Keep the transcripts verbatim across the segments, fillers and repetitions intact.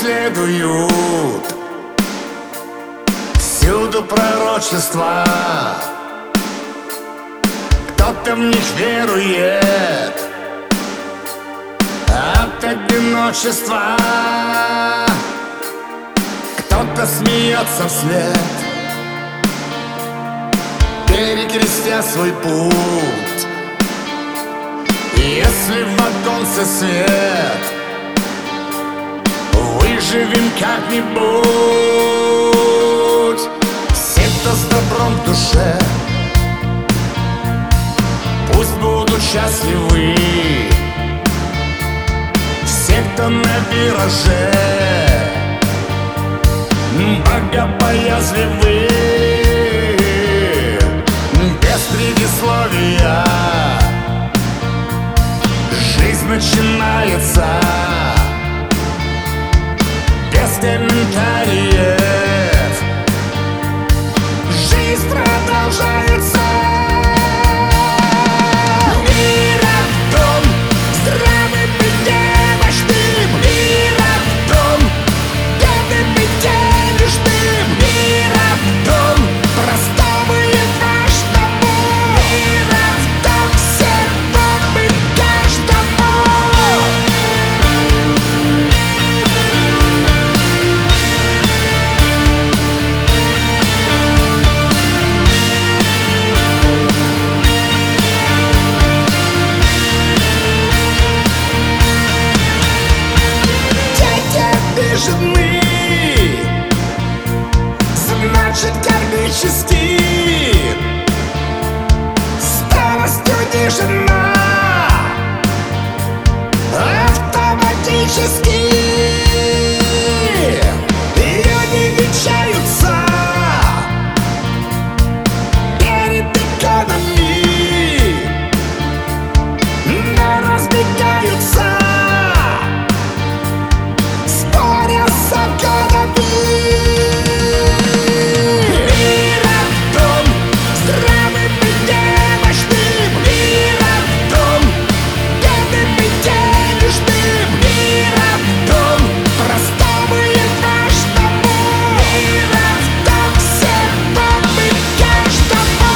преследуют, всюду пророчества, кто-то в них верует от одиночества, кто-то смеется вслед, перекрестя свой путь. Если в оконце свет, выживем как-нибудь. Все, кто с добром в душе, пусть будут счастливы. Все, кто на вираже, богобоязливы. Без предисловия жизнь начинается, без комментариев жизнь продолжается. Миротон, здравым и немощным. Миротон, бедным и денежным. Миротон, простому и важному. Миротон, всем вам и каждому. Жены, значит кармически, старостью не жена, автоматически ее не венчаются перед экономией, но разбегаются. Миротон, здравым и немощным. Миротон, бедным и денежным. Миротон, простому и важному. Миротон, всем вам и каждому.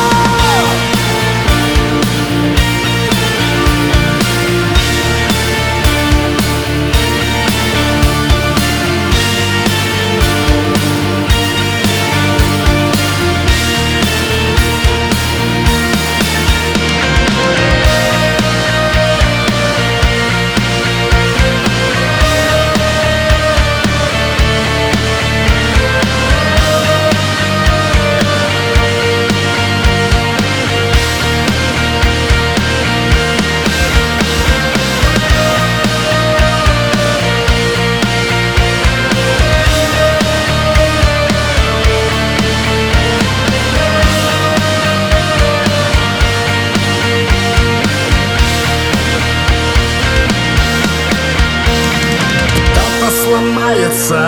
Сломается,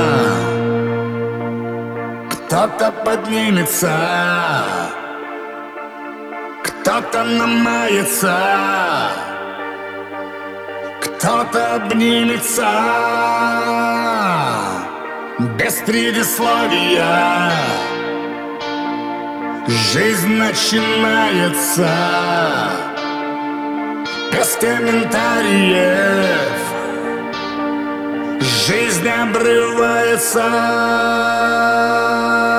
кто-то поднимется, кто-то намается, кто-то обнимется. Без предисловия жизнь начинается, без комментариев жизнь обрывается.